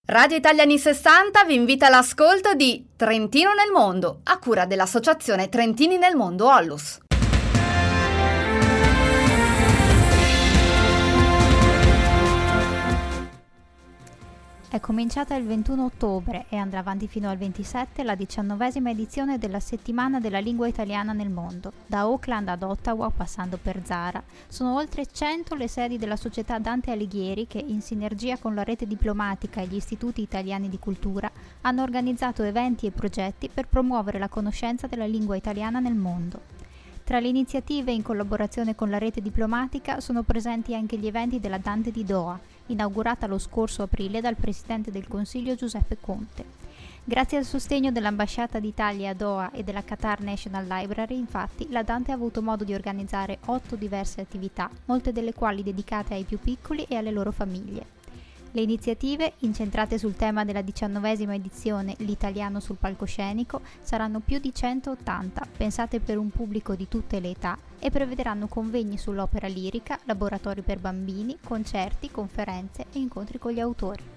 Radio Italia anni 60 vi invita all'ascolto di Trentino nel mondo, a cura dell'associazione Trentini nel mondo Ollus. È cominciata il 21 ottobre e andrà avanti fino al 27 la 19ª edizione della Settimana della Lingua Italiana nel mondo. Da Auckland ad Ottawa, passando per Zara, sono oltre 100 le sedi della società Dante Alighieri che, in sinergia con la rete diplomatica e gli istituti italiani di cultura, hanno organizzato eventi e progetti per promuovere la conoscenza della lingua italiana nel mondo. Tra le iniziative in collaborazione con la rete diplomatica sono presenti anche gli eventi della Dante di Doha, inaugurata lo scorso aprile dal Presidente del Consiglio Giuseppe Conte. Grazie al sostegno dell'Ambasciata d'Italia a Doha e della Qatar National Library, infatti, la Dante ha avuto modo di organizzare 8 diverse attività, molte delle quali dedicate ai più piccoli e alle loro famiglie. Le iniziative, incentrate sul tema della 19ª edizione L'italiano sul palcoscenico, saranno più di 180, pensate per un pubblico di tutte le età, e prevederanno convegni sull'opera lirica, laboratori per bambini, concerti, conferenze e incontri con gli autori.